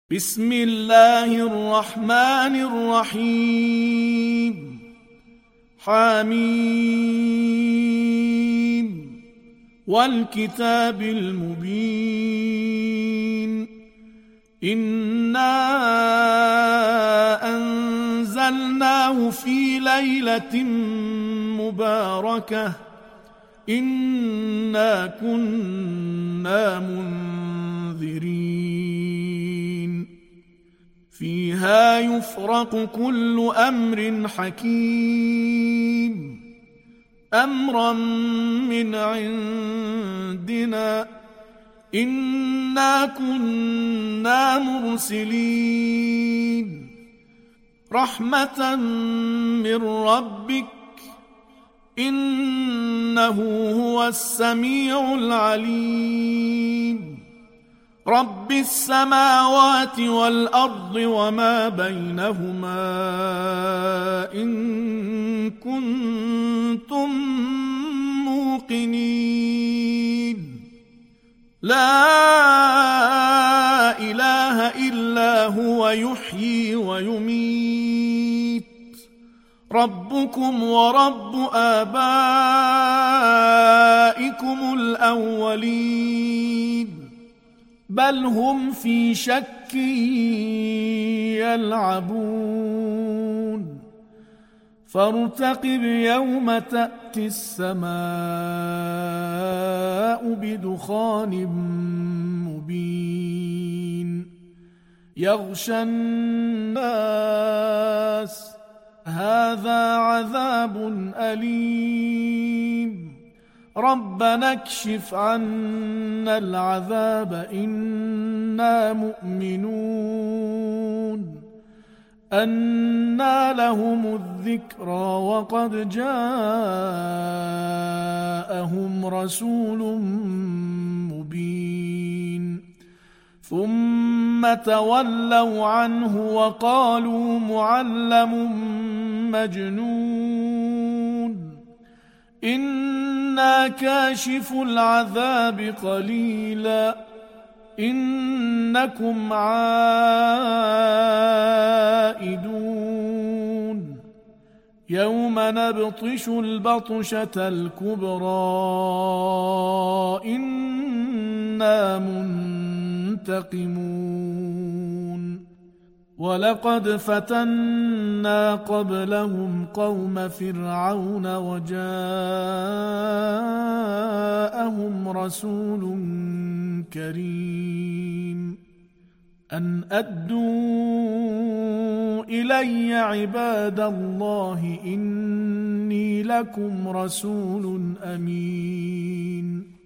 بسم الله الرحمن الرحيم حميم والكتاب المبين إنا أنزلناه في ليلة مباركة إنا كنا منذرين فيها يفرق كل أمر حكيم أمرا من عندنا إنا كنا مرسلين رحمة من ربك إنه هو السميع العليم رب السماوات والأرض وما بينهما إن كنتم موقنين لا إله إلا هو يحيي ويميت ربكم ورب آبائكم الأولين بل هم في شك يلعبون فارتقب يوم تأتي السماء بدخان مبين يغشى الناس هذا عذاب أليم ربنا اكشف عنا العذاب إنا مؤمنون أنى لهم الذكرى وقد جاءهم رسول مبين ثم تولوا عنه وقالوا معلم مجنون إنا كاشف العذاب قليلا إنكم عائدون يوم نبطش البطشة الكبرى إنا منتقمون ولقد فتنا قبلهم قوم فرعون وجاءهم رسول كريم أن أدوا إلي عباد الله إني لكم رسول أمين